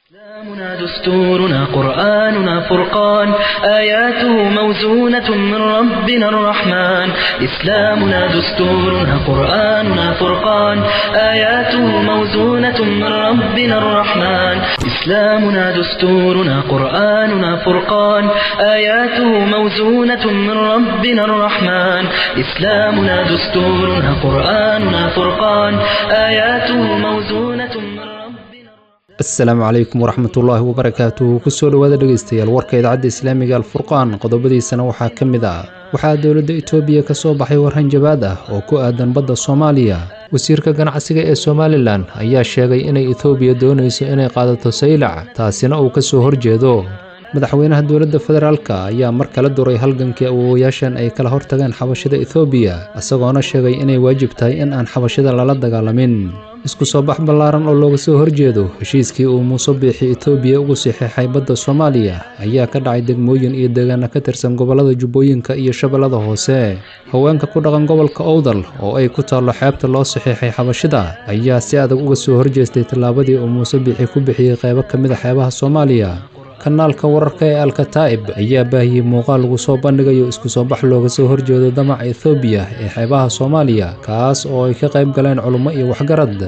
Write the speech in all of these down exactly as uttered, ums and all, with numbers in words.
إسلامنا دستورنا قرآننا فرقان آياته موزونة من ربنا الرحمن إسلامنا دستورنا قرآننا فرقان آياته موزونة من ربنا الرحمن إسلامنا دستورنا قرآننا فرقان آياته موزونة من ربنا الرحمن إسلامنا دستورنا قرآننا فرقان آياته موزونة من ربنا السلام عليكم ورحمة الله وبركاته كسول وذا dhageystayaal warka idaacada islaamiga alfurqaan qodobadiisana waxaa kamid ah waxaa dawladda Itoobiya ka soo baxay waran jabaad ah oo ku aadan badda Soomaaliya wasiirka ganacsiga ee Somaliland ayaa sheegay inay Itoobiya doonayso inay qaadato saylac taasina uu ka soo horjeedo madaxweynaha dawladda federaalka ayaa mar kale duray halgankii awoowayaashan ay kala hortageen xabashada Itoobiya asagoona sheegay inay waajib tahay in aan xabashada lala dagaalamin isku soo bax ballaaran oo looga soo horjeedo heshiiskii uu Muuse Biixi Itoobiya ugu saxiixay badda Soomaaliya ayaa ka dhacay degmooyin iyo deegaano ka tirsan gobolada Jubbooyinka iyo Shabeellada Hoose haweenka ku dhaqan gobolka Awdal oo ay ku taalo xeebta loo saxiixay xabashada ayaa si adag uga soo horjeestay tallaabadii uu Muuse Biixi ku bixiyay qaybo ka mid ah xeebaha Soomaaliya kanaalka wararka ee Al-Kataib ayaa baahiyay muuqaal lagu soo bandhigayo isku soo bax looga soo horjeedo damaca Itoobiya ee xeebaha Soomaaliya kaas oo ay ka qayb galeen culimo iyo waxgarad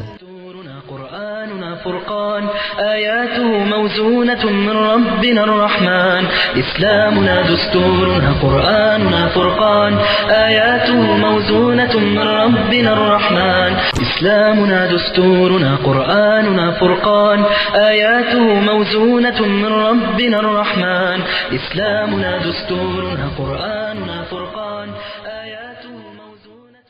فرقان آياته موزونة من ربنا الرحمن إسلامنا دستورنا قرآننا فرقان آياته موزونة من ربنا الرحمن إسلامنا دستورنا قرآننا فرقان آياته موزونة من ربنا الرحمن إسلامنا دستورنا قرآننا فرقان آياته موزونة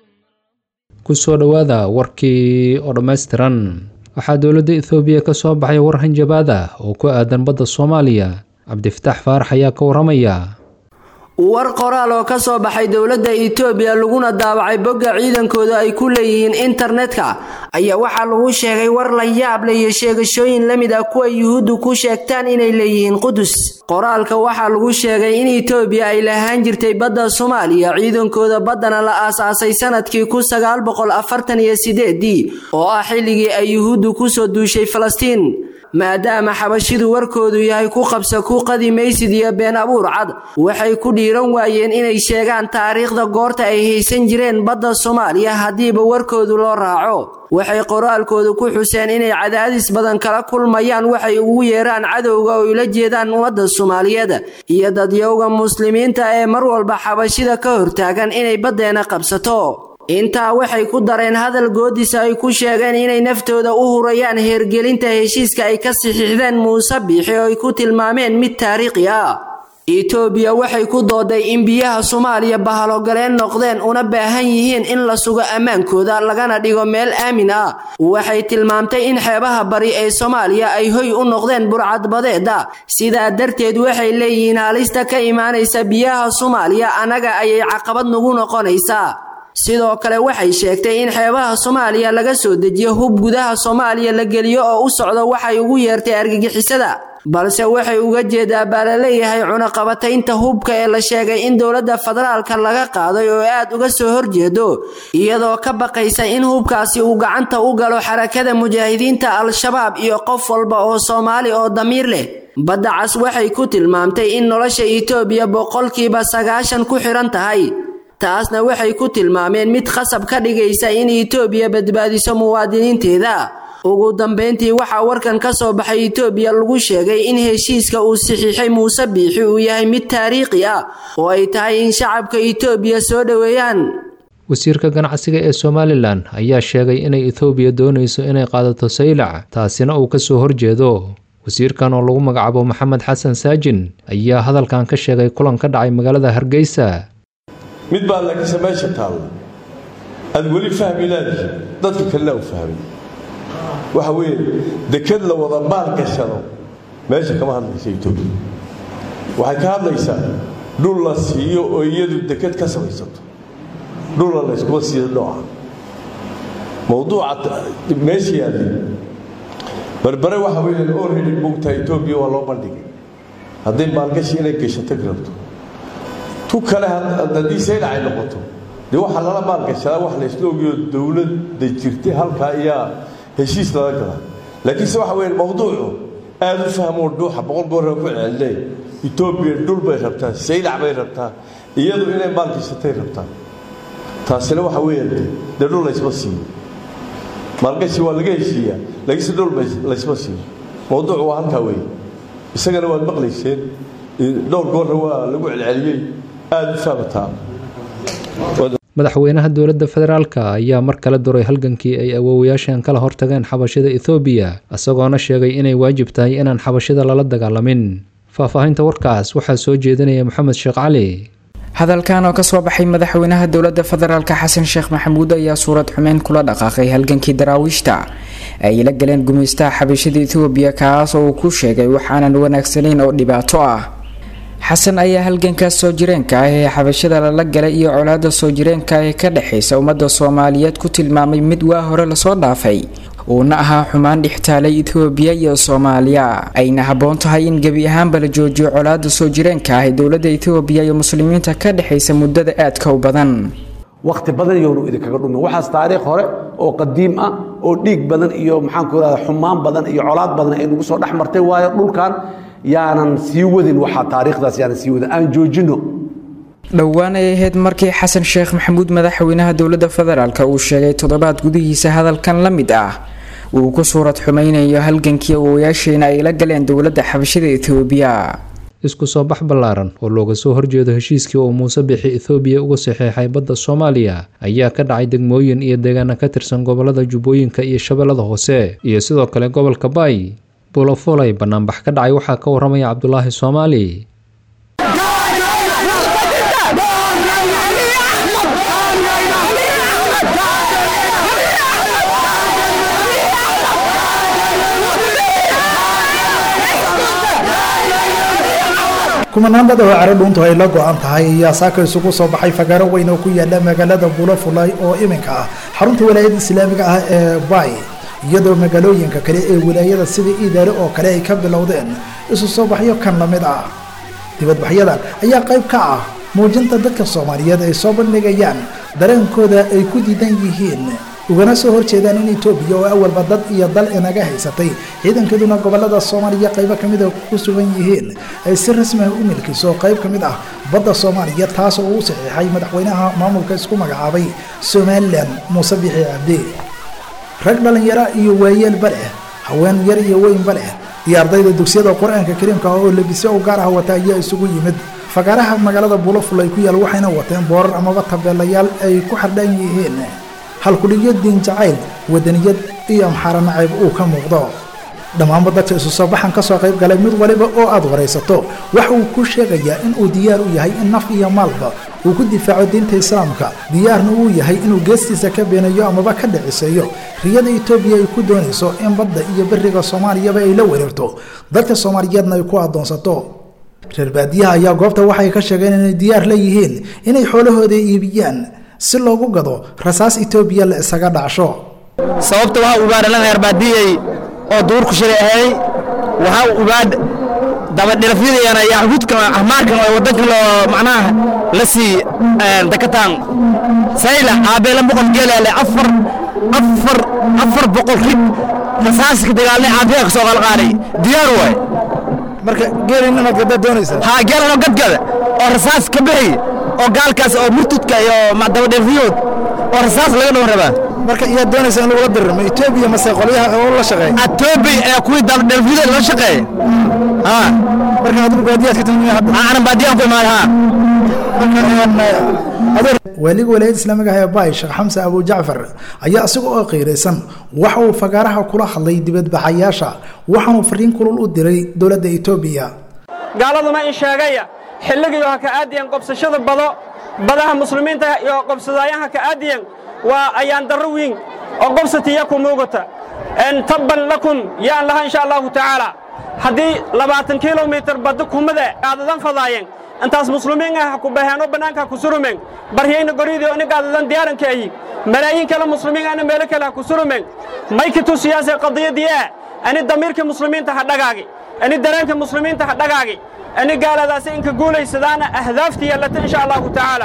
كسو دوادا وركي oo dhameystiran waxaa dawladda Itoobiya ka soo baxay war hanjabaad ah oo ku aadan badda Soomaaliya Cabdifataax Faarax ayaa ka waramaya war qoraal oo ka soo baxay dawladda Itoobiya laguna daabacay bogga ciidankooda ay ku leeyihiin internetka ayaa waxa lagu sheegay war la yaab leh iyo sheegashooyin lamid ah kuwa Yuhuuddu ku sheegtaan inay leeyihiin Qudus qoraalka waxa lagu sheegay in Itoobiya ay lahaan jirtay badda Soomaaliya ciidankooda baddana la aasaasay sanadkii kun sagaal boqol afartan iyo sideed oo ah xilligii ay Yuhuuddu ku soo duushay Falastiin maadaama xabashidu warkoodu yahay ku qabsa ku qadimaysid iyo been abuur cad waxay ku dhiiran waayeen inay sheegaan taariikhda goorta ay haysan jireen badda Soomaaliya hadiiba warkoodu loo raaco waxay qoraalkoodu ku xuseen inay cadaadis badan kala kulmayaan waxay ugu yeeraan cadowga oo ila jeedaan ummadda Soomaaliyeed iyo dadyowga muslimiinta ee mar walba xabashida ka hortaagan inay baddeena qabsato intaa waxay ku dareen hadal goodis ay ku sheegeen inay naftooda u hurayaan heergelinta heshiiska ay ka saxiixdeen Muuse Biixi oo ay ku tilmaameen mid taariikhi ah Itoobiya waxay ku dooday in biyaha Soomaaliya bahalo galeen noqdeen una baahan yihiin in la sugo amaankooda lagana dhigo meel aamin ah waxay tilmaamtay in xeebaha bari ee Soomaaliya ay hoy u noqdeen burcadbadeeda sidaa darteed waxay leeyihiin halista ka imaanaysa biyaha Soomaaliya anaga ayay caqabad nagu noqonaysaa sidoo kale waxay sheegtay in xeebaha Soomaaliya laga soo dejiyo hub gudaha Soomaaliya la geliyo oo u socdo waxay ugu yeertay argagixisada balse waxay uga jeedaa baalaleeyahay cunaqabataynta hubka ee la sheegay in dawladda federaalka laga qaaday oo aad uga soo horjeedo iyadoo ka baqaysa in hubkaasi uu gacanta u galo xarakada mujaahidiinta al-shabaab iyo qof walba oo Soomaali oo damiir leh badda cas waxay ku tilmaamtay in nolosha Itoobiya boqolkiiba sagaashan ku xiran tahay taasna waxay ku tilmaameen mid khasab ka dhigaysa in Itoobiya badbaadiso muwaadiniinteeda ugu dambeyntii waxa warkan ka soo baxay Itoobiya lagu sheegay in heshiiska uu saxiixay Muuse Biixi uu yahay mid taariikhi ah oo ay tahay in shacabka Itoobiya soo dhaweeyaan wasiirka ganacsiga ee Somaliland ayaa sheegay inay Itoobiya doonayso inay qaadato saylac taasina uu ka soo horjeedo wasiirkan oo lagu magacaabo Maxamed Xasan Saajin ayaa hadalkan ka sheegay kulan ka dhacay magaalada Hargeysa mid baa la kasmeesha taal ad wali fahmilaad dadka kale u fahmi waxa weey dekad la wada baal gashado meesha kama hadlayso Itoobiya waxay ka hadlaysaa dhul la siiyo oo iyadu dekad ka samaysato dhul la isku siiyo nooca mowduuca meesha yaali barbare waxa weey already bugta Itoobiya waa loo bandhigay hadii maalgashi inay gashato garabto tu kale hadii saylac ay noqoto de waxa la maalgashaa wax la isla ogiyo dawladda jirtay halka ayaa heshiis laga galay laakiin waxa weyn mowduucu aad u fahmo dhuuxa boqol goor ku celcelay Itoobiya dhul bay rabtaa saylac bay rabtaa iyadu inay maalgashatay rabtaa taasina waxa weeyaan de dhul la isma siiyo maalgashi waa laga heshiiyaa laakiin dhul la isma siiyo mowduucu waa halka weey isagana waa maqlayseen dhowr goor waa lagu celceliyay aad u fahmataa madaxweynaha dowladda federaalka ayaa mar kale duray halgankii ay awoowayaashan kala hortageen xabashida Itoobiya isagoona sheegay inay waajib tahay inaan xabashida lala dagaalamin faahfaahinta warkaas waxaa soo jeedinaya Maxamed Sheekh Cali hadalkan oo ka soo baxay madaxweynaha dowladda federaalka Xasan Sheekh Maxamuud ayaa suurad xumeyn kula dhaqaaqay halgankii daraawiishta ay la galeen gumeystaha xabashida Itoobiya kaas oo ku sheegay waxaanan wanaagsanayn oo dhibaato ah xasan ayaa halgankaas soo jireenka ah ee xabashada la galay iyo colaadda soo jireenka ee ka dhaxaysa ummadda Soomaaliyeed ku tilmaamay mid waa hore la soo dhaafay uuna ahaa xumaan dhixtaalay Itoobiya iyo Soomaaliya ayna haboon tahay in gabi ahaanba la joojiyo colaadda soo jireenka ah ee dowladda Itoobiya iyo muslimiinta ka dhaxaysa muddada aadka u badan waqti badan yoonu idinkaga dhumin waxaas taariikh hore oo qadiim ah oo dhiig badan iyo maxaan ku raada xumaan badan iyo colaad badan ay nagu soo dhaxmartay waayo dhulkan yaanan sii wadin waxa taariikhdaas yaanan sii wadin aan joojino dhawaan ay ahayd markii Xasan Sheekh Maxamuud madaxweynaha dowladda federaalka uu sheegay toddobaad gudihiisa hadalkan la mid ah uu ku suurad xumaynayo halgankii awoowayaasheena ay la galeen dowladda xabashida Itoobiya isku soo bax ballaaran oo looga soo horjeedo heshiiskii oo Muuse Bixi Itoobiya uga saxeexay badda Soomaaliya ayaa ka dhacay degmooyin iyo deegaano ka tirsan gobolada Jubbooyinka iyo Shabeellada Hoose iyo sidoo kale gobolka Bay Bolofolay banaanbax ka dhacay waxaa ka waramaya Cabdullaahi Soomaali kumanaan dad oo carab dhunto ay la go'an tahay ayaa saaka isugu soo baxay fagaaro weyn oo ku yaala magaalada Bolofolay oo iminka ah xarunta wilaayada islaamiga ah ee Bay iyadoo magaalooyinka kale ee wilaayada sida Idaare oo kale ay ka bilowdeen isu soo baxyo kan la mid ah dibadbaxyadan ayaa qayb ka ah muujinta dadka Soomaaliyeed ay soo bandhigayaan dareenkooda ay ku diidan yihiin ugana soo horjeedaan in Itoobiya oo awalba dad iyo dal inaga haysatay ciidankeeduna gobolada Soomaaliya qayb ka mid ah ku sugan yihiin ay si rasmi ah u milkiso qayb ka mid ah badda Soomaaliya taas oo uu saxiixay madaxweynaha maamulka isku magacaabay Somaliland Muuse Bixi Cabdi rag dhalinyaro iyo waayeel bale haween yar iyo weyn bale iyo ardayda dugsiyada Quraanka Kariimka oo labisay oo gaar ah wata ayaa isugu yimid fagaaraha magaalada Bolofolay ku yaal waxayna wateen boorar ama tabeelayaal ay ku xardhan yihiin halkudhiyo diin jacayl wadaniyad iyo amxara nacayb uu ka muuqdo dhammaan dadka isu soo baxan ka soo qayb galay mid waliba oo aad wareysato waxa uu ku sheegayaa in uu diyaar u yahay in naf iyo maalba uu ku difaaco diinta islaamka diyaarna uu yahay inuu geestiisa ka beenayo amaba ka dhiciseeyo riyada Itoobiya ay ku doonayso in badda iyo bariga Soomaaliya ay la wareerto dadka Soomaaliyeedna ay ku adoonsato reer baadiyaha ayaa goobta waxay ka sheegeen inay diyaar la yihiin inay xoolahooda iibiyaan si loogu gado rasaas Itoobiya la isaga dhacsho sababta waxa uu baaran reer baadiyay oo duurku shiraahay waxa uu baad daba dhirafiyana yaa hudka ahmaarkan oo wadanka loo macnaha la si dakataan sayla abeela boqol geelale afar afar afar boqol rid rasaas ka dagaalay abeeg soo qalqaalay diyaar way marka geelina ma gada doonaysa ha geelina gadgada oo rasaas ka bixi oo gaalkaas oo murtudka iyo madaba dhirfiyood oo rasaas laga dhawr rabaa marka iyo doonaysa in lagu dirmo Itoobiya ma say qoliyaha oo la shaqeey Itoobiya ee kuwi dab dhirfiyood la shaqeey ha marka aad baadiyaad ka timid hadda aan baadiyan ku imaanaha waliga wilaayada islaamiga ah ee Bay Sheekh Xamsa Abu Jaafar ayaa asagoo oo qeyreysan waxa uu fagaaraha kula hadlay dibadbaxayaasha waxaanu fariin kulul u diray dowladda Itoobiya gaaladuna in sheegaya xilliga oo ka aadiyeen qabsashada bado badaha muslimiinta iyo qabsadaayaha ka aadiyeen waa ayaan darro weyn oo qabsatiya ku muuqata in tabban lakum ya Allah insha Allah ta'ala hadii labaatan kiiloomitir bad kumada aadadan fadaayeen intaas muslimiin ah ku baahano banaanka ku surumeen baryeena goriidii oo nigaadadan diyaarankeeyay malaayiin kala muslimiin ah meel kale ku surumeen maykatu siyaasad qadiyadii ani damiirka muslimiinta ha dhagaagi ani dareenka muslimiinta ha dhagaagi ani gaaladaas in ka guuleysadaan ahdaaftii la insha Allah ta'ala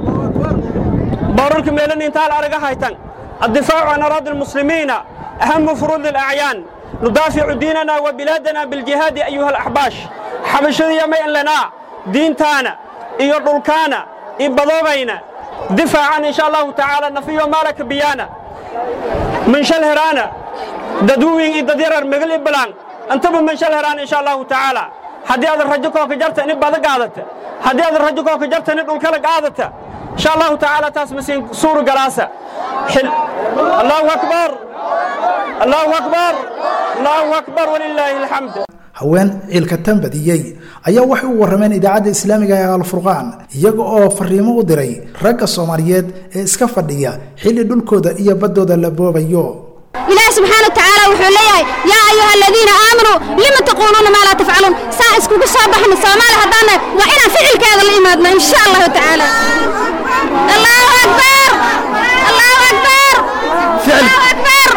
بارك ميلان انتال أرجع هايتان الدفاع عن أراضي المسلمين أهم فروض الأعيان ندافع ديننا وبلادنا بالجهاد أيها الأحباش حبشة يمين لنا دينتانا إيو دولكانا إبضوغينا دفاعا إن شاء الله تعالى نفيو مالك بيانا من شل هرانا ددوين إددير مغلب بلان أنتم من شل هرانا إن شاء الله تعالى هدي هذا الرجل كوك جرت إن بعد قادته هدي هذا الرجل كوك جرت إن دول كلا قادته إن شاء الله تعالى تاسمسين سور قراسة حل الله أكبر الله أكبر الله أكبر ولله الحمد. haween ciilka tambadiyay ayaa waxay u warameen idaacada islaamiga ee Al-Furqaan iyaga oo fariimo u diray ragga Soomaaliyeed ee iska fadhiya xilli dhulkooda iyo badooda la boobayo. إله سبحانه وتعالى وحوليه يا أيها الذين آمنوا لما تقولون ما لا تفعلون سائسكو صباح من سامال هدانا وإنا فعل كذا الإيماننا إن شاء الله تعالى. الله أكبر الله أكبر فعل أكبر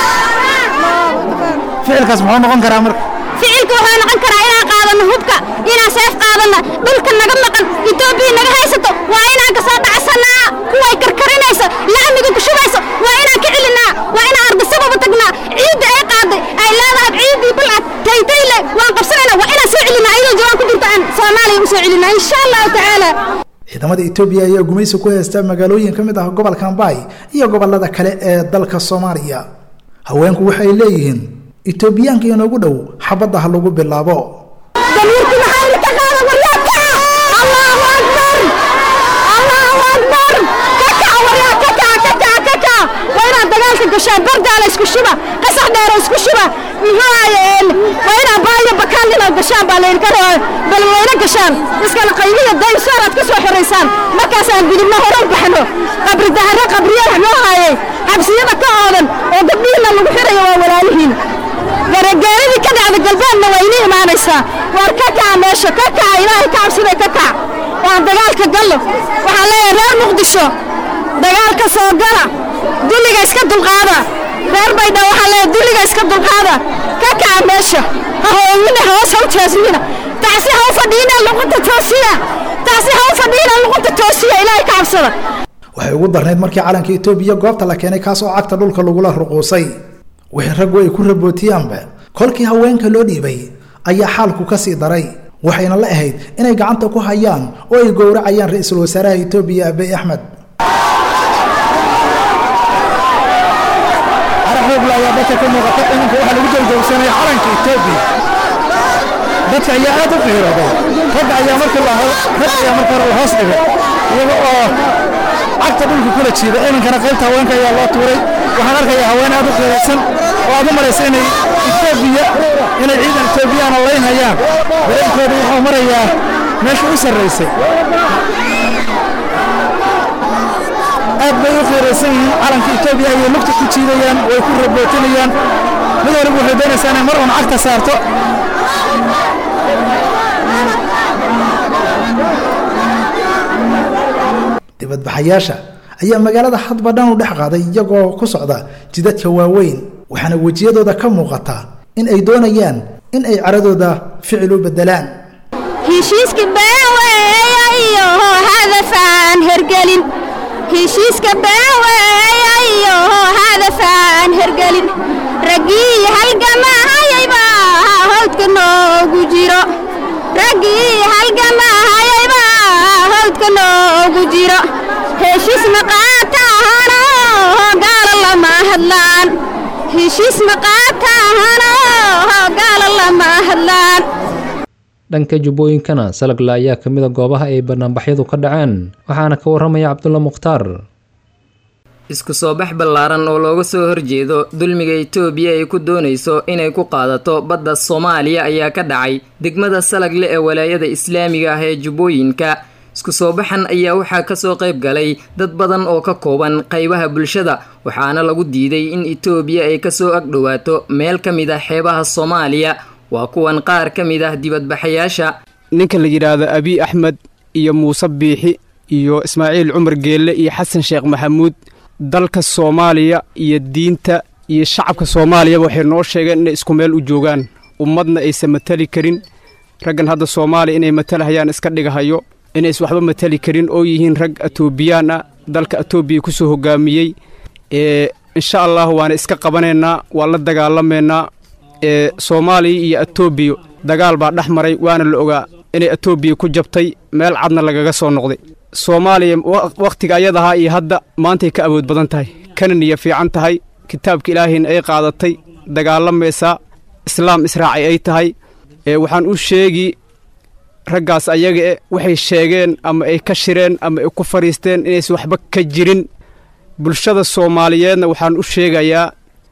فعل كاسمه نقول كرامر فعلك وحنا نقول كرا إنا قادنا هبك إنا سيف قادنا دلك نجمقن يتوبي نجهيسته وإنا قصاد عسنا كوي كركرينيسه لا نجيك شويسه وإنا كعلنا وإنا أرض السبب تجنا عيد أي قاضي أي لا ذهب عيدي بلعت تيتيله وانقصنا وإنا سعلنا أي جوان كنت أن صومالي وسعلنا إن شاء الله تعالى. ciidamada Itoobiya ayaa gumaysi ku haysta magaalooyin kamid ah gobolka Ambay iyo gobolada kale ee dalka Soomaaliya. haweenku waxay leeyihiin Itoobiyaanka inoogu dhow xabada ha lagu bilaabo. damiirku maxay ka qaadan waryaabka Allahu akbar Allahu akbar kaka waryaabka kaka kaka wayna dagaalka gashaan bardaala isku shiba qasax dheer isku shiba muhaayeen wayna baayo bakaalina gashaan baa leeyahay karo bal wayna gashaan iska qaybiga day saarad ka soo xiraysan markaas aan gudubna hore u baxno qabri dahra qabriyaha noo haayay xabsiyada ka oodan oo gabdhiina lagu xirayo waa walaalihiin garagaaridi ka dhacda galbeedna way inay imaanaysaa war ka kaa meesha ka kaa ilaahay ka cabsida ka kaa waa dagaalka gallo waxaa leeyahay reer muqdisho dagaalka soo gala dulliga iska dulqaada reer baydha waxaa leeyahay dulliga iska dulqaada ka kaa meesha haweenina hoos u jeesmina taasi ha u fadhiina luqunta toosiya taasi ha u fadhiina luqunta toosiya ilaahay ka cabsada. waxay ugu darneed markii calanka Itoobiya goobta la keenay kaas oo cagta dhulka lagu la ruquusay wixii rag way ku rabootiyaanba kolkii haweenka loo dhiibay ayaa xaalku ka sii daray waxayna la ahayd inay gacanta ku hayaan oo ay gowracayaan ra'iisul wasaaraha Itoobiya Abiy Ahmed. arxuub la yaa dadka kuma qata inuu waxa lagu jawjawsanay calanka Itoobiya dadka ayaa aad u qiirooday rag ayaa marka la rag ayaa marka la hoos dhigay iyaga oo cagta dhulka kula jiida inankana qaybta haweenka ayaa loo tuuray waxaan arkayaa haween aad u qiiraysan oo aad u maraysa inay Itoobiya inay ciidan Itoobiyana leynayaan dareenkooda wuxuu marayaa meesha u sarreysay aad bay u qiiraysan yihiin calanka Itoobiya ayay lugta ku jiidayaan way ku rabootinayaan mid waliba waxay doonaysaa inay mar uun cagta saarto dibadbaxayaasha ayaa magaalada hadba dhan u dhex qaaday iyagoo ku socda jidadka waaweyn waxaana wajiyadooda ka muuqata in ay doonayaan in ay caradooda ficil u bedelaan. heshiiska baaweeya iyo hadafaan hergelin heshiiska baaweeya iyo hadafaan hergelin ragii halgamahayba hawdka noogu jiro ragii halgamahayba hawdka noogu jiro heshiis maqaataana gaala lama hadlaan heshiis maqaataana gaala lama hadlaan. dhanka jubbooyinkana Salagla ayaa kamid ah goobaha ay barnaamijyadu ka dhaceen waxaana ka waramaya Cabdulla Mukhtaar. isku soo bax ballaaran oo looga soo horjeedo dulmiga Itoobiya ay ku doonayso inay ku qaadato badda Soomaaliya ayaa ka dhacay degmada Salagle ee walaayada Islaamiga ah ee Jubbooyinka. isku soo baxan ayaa waxaa ka soo qayb galay dad badan oo ka kooban qaybaha bulshada waxaana lagu diiday in Itoobiya ay ka soo agdhawaato meel ka mid ah xeebaha Soomaaliya. waa kuwan qaar ka mid ah dibadbaxayaasha ninka la yiraahdo Abiy Ahmed iyo Muuse Biixi iyo Ismaaciil Cumar Geelle iyo Xasan Sheekh Maxamuud dalka Soomaaliya iyo diinta iyo shacabka Soomaaliya waxay noo sheegeen in isku meel u joogaan ummadna ay samatali karin raggan hadda Soomaaliya inay matalahayaan iska dhigahayo inay waxba matali karin oo yihiin rag Etoobiyaan ah dalka Etoobiya ku soo hogaamiyay ee insha Allah waana iska qabaneena waa la dagaalameena ee soomaaliya iyo etoobiya dagaal baa dhex maray waana la ogaa inay etoobiya ku jabtay meel cadna lagaga soo noqday soomaaliya wakhtiga ayadahaa iyo hadda maantay ka awood badan tahay kana niya fiican tahay kitaabka ilaahayna ay qaadatay dagaalamaysaa islaam israaci ay tahay ee waxaan u sheegi raggaas ayaga e waxay sheegeen ama ay ka shireen ama ay ku fadhiisteen inaysan waxba ka jirin bulshada soomaaliyeedna waxaan u sheegayaa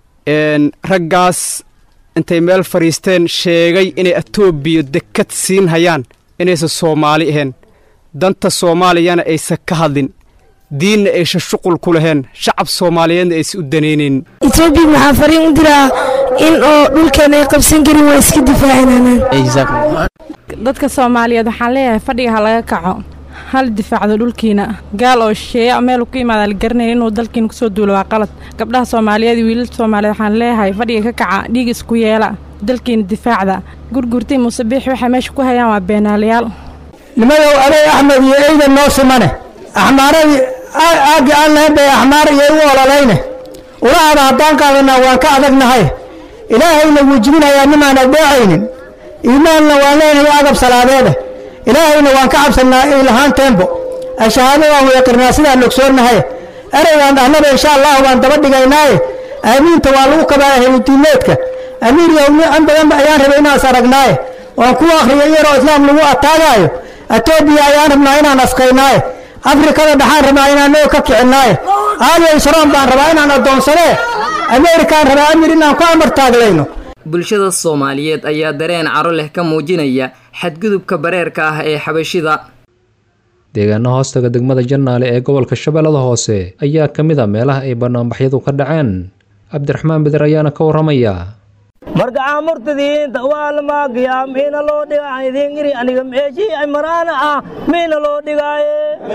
raggaas intay meel fadhiisteen sheegay inay etoobiya dekad siin hayaan inaysan soomaali ahayn danta soomaaliyana aysan ka hadlin diinna aysan shuqul ku lahayn shacab soomaaliyeedna aysan u danaynayn etoobiya waxaa fariin u diraa in oo dhulkeena ay qabsan karin waa iska difaacinanaan dadka soomaaliyeed waxaan leeyahay fadhiga ha laga kaco hal difaacdo dhulkiina gaal oo shisheeya meel ku yimaada la garanayn inuu dalkiina kusoo duulo waa qalad gabdhaha soomaaliyeed iyo wiilalka soomaaliyeed waxaan leeyahay fadhiga ka kaca dhiig isku yeela dalkiina difaacda gurgurtay musabiix waxay meesha ku hayaan waa beenaalayaal nimadow aday axmed iyo eydan noo simane axmaaradii aaggi aan lahayn bay axmaar iyo u ololayne ulaada haddaan qaadanaa waan ka adagnahay ilaahayna wuu jibinayaa nimaan addeecaynin iimaanna waan leenahay agab salaadeeda ilaahayna waan ka cabsannaa ilahaan teembo ashahaado waan weeqirnaa sidaan ogsoonnahay eraygaan dhahnaba insha allahu baan daba dhigaynaaye aamiinta waa lagu kabaa ahludiineedka amiir yowni an badan ayaan rabay inaas aragnaaye waan ku akhriya iyaroo islaam lagu ataagaayo etoobiya ayaan rabnaa inaan askaynaaye afrikada dhaxaan rabnaa inaan noo ka kicinnaaye aadiyo israam baan rabaa inaan addoonsadee ameerikaan rabaa amir inaan ku amar taaglayno bulshada soomaaliyeed ayaa dareen caro leh ka muujinaya xadgudubka bareerka ah ee xabashida deegaano hoostaga degmada jannaale ee gobolka shabeellada hoose ayaa ka mid a meelaha ay banaanbaxyadu ka dhaceen cabdiraxmaan beder ayaana ka warramaya markacaa murtadiinta waa la maagiyaa miina loo dhigaa idiin iri aniga meeshii ay maraana ah miina loo dhigaaye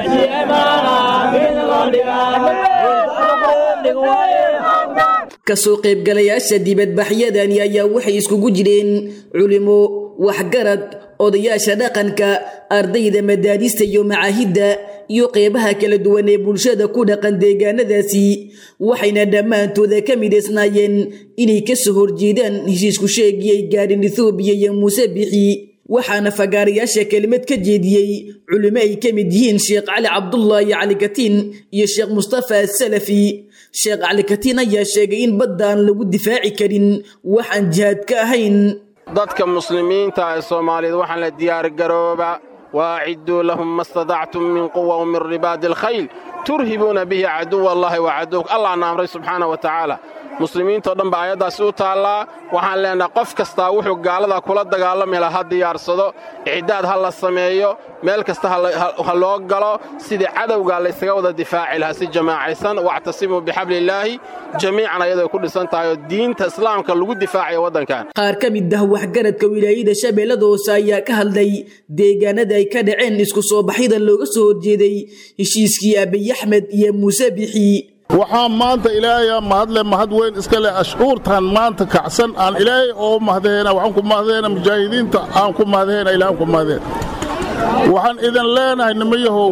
kasoo qaybgalayaasha dibadbaxyadani ayaa waxay iskugu jireen culimo waxgarad odayaasha dhaqanka ardayda madaarista iyo macaahidda iyo qeybaha kala duwan ee bulshada ku dhaqan deegaanadaasi waxayna dhammaantooda ka midaysnaayeen inay ka soo horjeedaan heshiisku sheegiyey gaadhin ethoobiya iyo muuse bixi waxaana fagaarayaasha kelimad ka jeediyey culimo ay ka mid yihiin sheekh cali cabdullaahi cali katiin iyo sheekh mustafa salafi sheekh cali katiin ayaa sheegay in baddaan lagu difaaci karin waxaan jihaad ka ahayn dadka muslimiinta ee soomaaliyeed waxaan la diyaargarooba waacidduu lahum ma stadactum min quwa wa min ribaadi alkhayl turhibuuna bihi caduwa allahi wa caduwk allahna amray subxaana wa tacaala muslimiintao dhan ba aayaddaasi u taallaa waxaan leenahay qof kastaa wuxuu gaalada kula dagaalami laha ha diyaarsado icdaad ha la sameeyo meel kasta ha loo galo sidii cadowgaa laysaga wada difaaci lahaa si jamaacaysan wactasimuu bixabliillaahi jamiican ayadoo ku dhisan tahay oo diinta islaamka lagu difaacayo waddankan qaar ka mid ah waxgaradka wilaayada shabeellada hoose ayaa ka hadlay deegaanada ay ka dhaceen isku soo baxyada looga soo horjeeday heshiiskii abiy axmed iyo muuse bixi waxaa maanta ilaahay mahadle mahad weyn iska leh ashhuurtan maanta kacsan aan ilaahay oo mahdeena waxaan ku mahdeena mujaahidiinta aan ku mahdeena ilaahay ku mahdeena waxaan idin leenahay nimayahow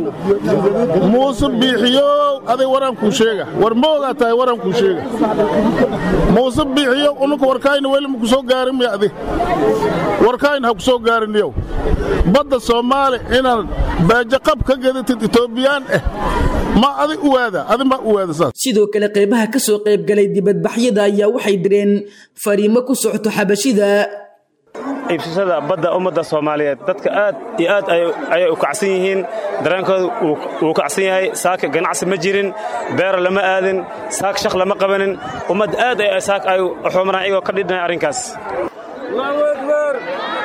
muuse biixiyo aday waran ku sheega war mooga tahay waran ku sheega muuse biixiyo unka warkayna weli ma ku soo gaarin ma adi warkayna ha ku soo gaarin yow badda Soomaali inaan baaja qab ka gadatid Etoobiyaan eh ma adi uwaada adi ma uwaada saas sidoo kale qeybaha ka soo qayb galay dibadbaxyada ayaa waxay direen fariimo ku socoto xabashida iibsashada badda ummadda Soomaaliyeed dadka aad iyo aad ay u kacsan yihiin dareenkooda uu kacsan yahay saaka ganacsi ma jirin beer lama aadin saak shaq lama qabanin ummad aad ay saak ay xumaraan iyaga ka dhidhnay arrinkaas Allahu akbar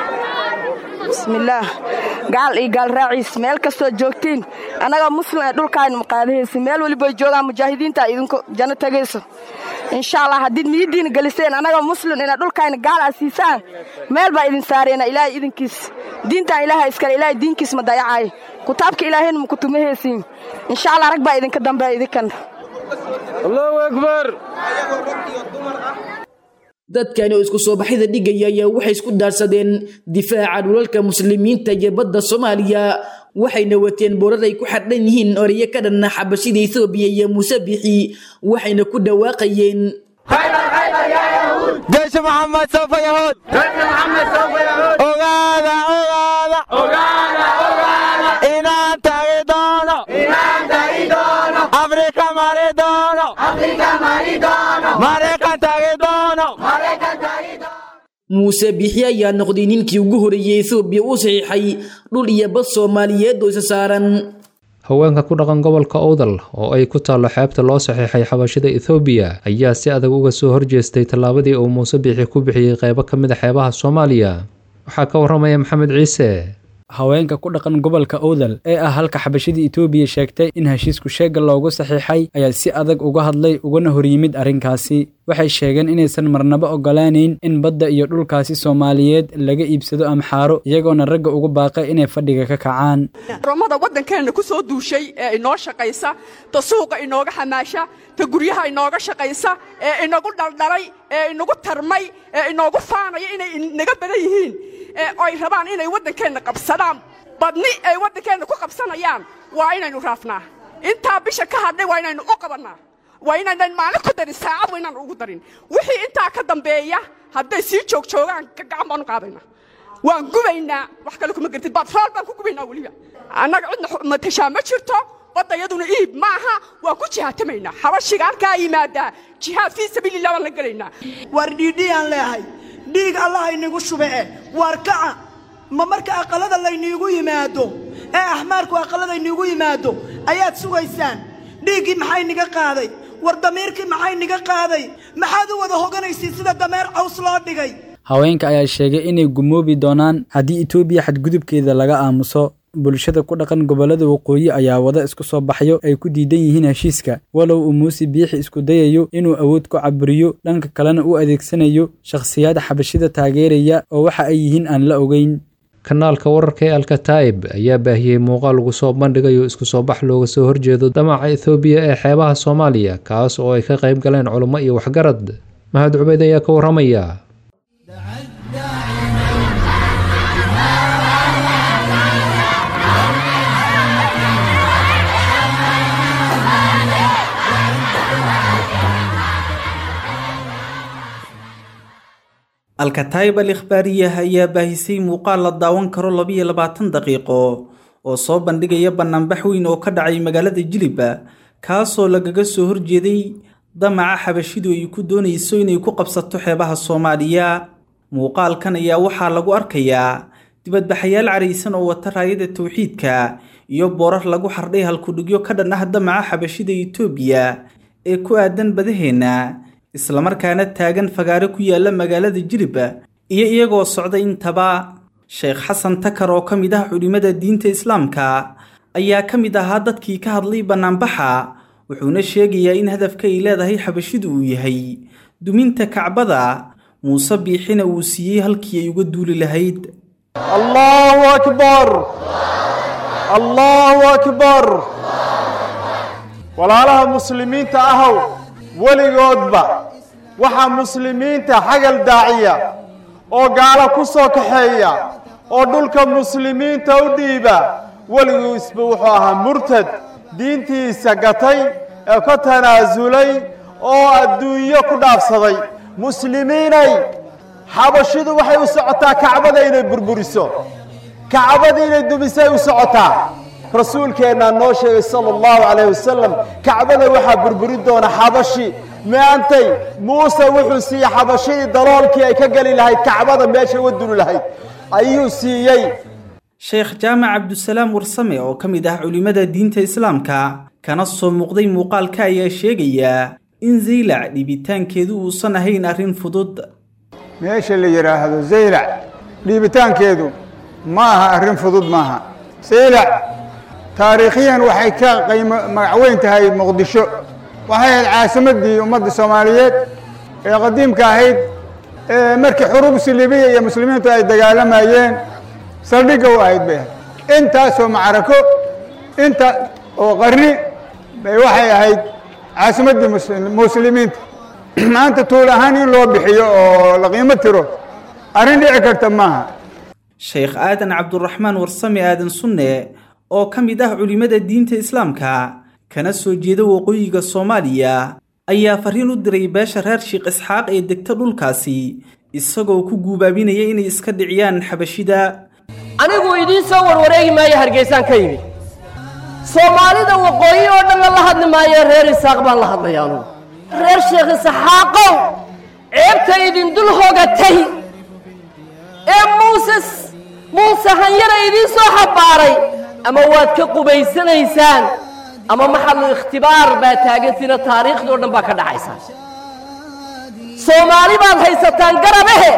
bismillaah gaal iyo gaal raacis meel kasto joogtiin anaga muslim ee dhulkaan maqaadaysi meel waliba joogaan mujaahidiinta idinku janno tagayso insha Allah hadii niyadiina galiseen anaga muslim ina dhulkaan gaal asiisaan meel baa idin saareena ilaahay idinkiis diinta ilaahay iska ilaahay diinkiis ma dayacay kitaabka ilaahayna ku tumahaysiin insha Allah rag baa idinka dambeeyo idinkan Allahu akbar dadkani oo isku soo baxida dhigaya ayaa waxay isku daarsadeen difaaca dhulalka muslimiinta iyo badda Soomaaliya waxayna wateen boorar ay ku xadhan yihiin oriye ka dhanna xabashida Itoobiya iyo Muuse Bixi waxayna ku dhawaaqayeen جيش محمد سوف يعود جيش محمد سوف يعود أغادا أغادا أغادا أغادا إنان تغيدونو إنان تغيدونو أفريقيا ماريدونو أفريقيا ماريدونو ماريكا تغيدونو ماريكا تغيدونو muuse bixi ayaa noqday ninkii ugu horeeyay Itoobiya uu saxiixay dhul iyo bad Soomaaliyeed oo isa saaran haweenka ku dhaqan gobolka Awdal oo ay ku taalo xeebta loo saxiixay xabashada Itoobiya ayaa si adag uga soo horjeestay tallaabadii uu muuse bixi ku bixiyay qaybo ka mid ah xeebaha Soomaaliya waxa ka waramaya Maxamed Ciise haweenka ku dhaqan gobolka Awdal ee ah halka xabashada Itoobiya sheegtay in heshiisku sheega loogu saxiixay ayaa si adag uga hadlay ugana horyimid arrinkaasi waxay sheegeen inaysan marnaba ogolaaneyn in badda iyo dhulkaasi Soomaaliyeed laga iibsado amxaaro iyagoona ragga ugu baaqay inay fadhiga ka kacaan romada wadankeena ku soo duushay ee inoo shaqaysa ta suuqa inooga xamaasha ta guryaha inooga shaqaysa ee inagu dhaldhalay ee inagu tarmay ee inoogu faanaya inay naga badan yihiin ee ay rabaan inay wadankeena qabsadaan badni ay wadankeena ku qabsanayaan waa inaynu raafnaa inta bisha ka hadhay waa inaynu u qabanaa waa inaynan maalin ku darin saacad waa inaan ugu darin wixii intaa ka dambeeya hadday sii joog joogaan gacan baan u qaadaynaa waan gubaynaa wax kale kuma gartid batrool baan ku gubaynaa weliba annaga cidna matashaa ma jirto badda iyaduna iib maaha waan ku jihaatamaynaa xabashiga halkaa yimaadaa jihaad fii sabiilillah waan la gelaynaa war dhiidhiyaan leehay dhiig allah inagu shubee war kaca ma marka aqalada layniigu yimaado ee axmaarku aqalada iniigu yimaado ayaad sugaysaan dhiiggii maxay niga qaaday war damiirkii maxay niga qaaday maxaad u wada hoganaysiin sida dameer caws loo dhigay haweenka ayaa sheegay inay gumoobi doonaan haddii Itoobiya xadgudubkeeda laga aamuso bulshada ku dhaqan gobolada waqooyi ayaa wada isku soo baxyo ay ku diidan yihiin heshiiska walow uu muuse bixi isku dayayo inuu awood ku caburiyo dhanka kalena uu adeegsanayo shakhsiyaad xabashida taageeraya oo waxa ay yihiin aan la ogeyn kanaalka wararka ee Al-Kataib ayaa baahiyay muuqaal lagu soo bandhigayo isku soo bax looga soo horjeedo damaca Itoobiya ee xeebaha Soomaaliya kaas oo ay ka qayb galeen culimo iyo waxgarad Mahad Cubayd ayaa ka waramaya Al-Kataib al-Ikhbaariyah ayaa baahisay muuqaal la daawan karo laba iyo labaatan daqiiqo oo soo bandhigaya banaanbax weyn oo ka dhacay magaalada Jilib kaasoo lagaga soo horjeeday damaca xabashidu ay ku doonayso inay ku qabsato xeebaha Soomaaliya muuqaalkan ayaa waxaa lagu arkayaa dibadbaxayaal careysan oo wata raayada tawxiidka iyo boorar lagu xardhay halkudhigyo ka dhan ah damaca xabashida Itoobiya ee ku aadan badaheena isla markaana taagan fagaare ku yaala magaalada Jilib iyo iyagoo socday intaba Sheekh Xasan Takar oo kamid ah culimada diinta Islaamka ayaa kamid ahaa dadkii ka hadlay banaanbaxa wuxuuna sheegayaa in hadafka ay leedahay xabashidu uu yahay duminta Kacbada Muuse Bixina uu siiyay halkii ay uga duuli lahayd Allahu akbar Allahu akbar walaalaha muslimiinta ahow weligoodba waxa muslimiinta xagal daaciya oo gaala ku soo kaxeeya oo dhulka muslimiinta u dhiiba weligiisba wuxuu ahaa murtad diintiisa gatay ee ka tanaasulay oo adduunyo ku dhaafsaday muslimiinay xabashidu waxay u socotaa kacbada inay burburiso kacbada inay dumisay u socotaa rasuulkeena noo sheegay sallallahu alayhi wasallam kacbada waxa burburi doona xabashi maantay muuse wuxuu siiyay xabashidii daloolkii ay ka gali lahayd kacbada meesha u dul lahayd ayuu siiyay Sheekh Jaamac Abdusalaam Warsame oo kamid ah culimada diinta Islaamka kana soo muuqday muuqaalka ayaa sheegaya in Zeylac dhibitaankeedu uusan ahayn arrin fudud meesha la yiraahdo Zeylac dhibitaankeedu ma aha arrin fudud maaha Zeylac taariikhiyan waxay ka qiimo magaweyn tahay Muqdisho waxay ahayd caasimadii ummadda Soomaaliyeed ee qadiimka ahayd ee markii xuruub silibiya iyo muslimiintu ay dagaalamayeen saldhigga u ahayd bay intaasoo macrako inta oo qarni bay waxay ahayd caasimadii muslimiinta maanta tuul ahaan in loo bixiyo oo la qiimo tiro arrin dhici karta maaha Sheekh Aadan Cabdurraxmaan Warsame Aadan Sunne oo kamid ah culimada diinta Islaamka kana soo jeeda waqooyiga Soomaaliya ayaa fariin u diray beesha reer Sheekh Isxaaq ee degta dhulkaasi isagoo ku guubaabinaya inay iska dhiciyaan xabashida. anigu idiin soo warwareegi maayo Hargeysaan ka yimid Soomaalida waqooyi oo dhan la hadli maayo reer Isaaq baan la hadlayaa reer Sheekh Isxaaqow ceebta idin dul hogatay ee Muuses Muuse hanyara idiin soo xabaaray ama waad ka qubaysanaysaan ama maxal ikhtibaar baa taagantina taariikhda oo dhan baa ka dhacaysa Soomaali baad haysataan garabahe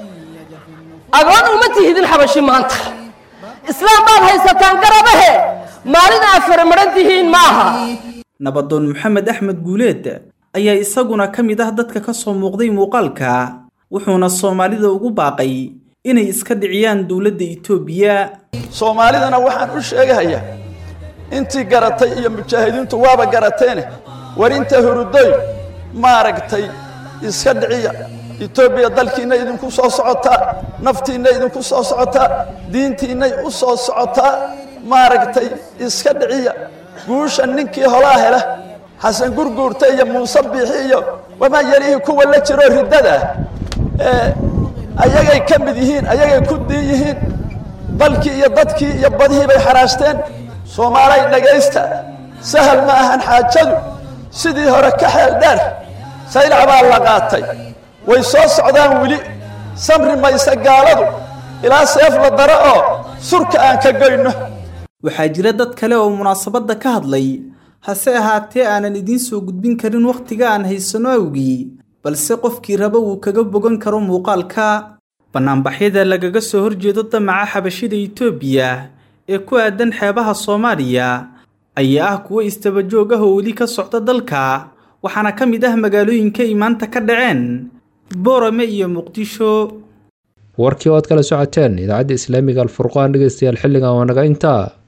agoon uma tihidin xabashi maanta islaam baad haysataan garabahe maalin afar marantihiin maaha. Nabadoon Maxamed Axmed Guuleed ayaa isaguna ka mid ah dadka ka soo muuqday muuqaalka wuxuuna Soomaalida ugu baaqay inay iska dhiciyaan dawladda Itoobiya. Soomaalidana waxaan u sheegayaa intii garatay iyo mujaahidiintu waaba garateen warinta hurudoy maaragtay iska dhiciya Itoobiya dalkiina idinku soo socota naftiina idinku soo socota diintiina u soo socota maaragtay iska dhiciya guusha ninkii holaa hela Xasan Gurguurta iyo Muuse Biixi iyo wama yarihi kuwa la jiro ridada ee ayagay ka mid yihiin ayagay ku diiyihiin balkii iyo dadkii iyo badihii bay xaraasteen. Soomaalay dhageysta sahal ma ahan xaajadu sidii hore ka xeel dheer saylac baa la qaatay way soo socdaan wili samri maysa gaaladu ilaa seef la daro oo surka aan ka goyno. waxaa jira dad kale oo munaasabada ka hadlay hase ahaatee aanan idiin soo gudbin karin waqtiga aan haysano awgii balse qofkii raba uu kaga bogan karo muuqaalka. banaanbaxyada lagaga soo horjeedo damaca xabashida Itoobiya ee ku aadan xeebaha Soomaaliya ayaa ah kuwa istabajoog ah oo weli ka socda dalka waxaana ka mid ah magaalooyinka ay maanta ka dhaceen Boorame iyo Muqdisho. warkii oo aad kala socoteen idaacadda Islaamiga Al Furqaan dhageystayaal xilligan waa naga intaa.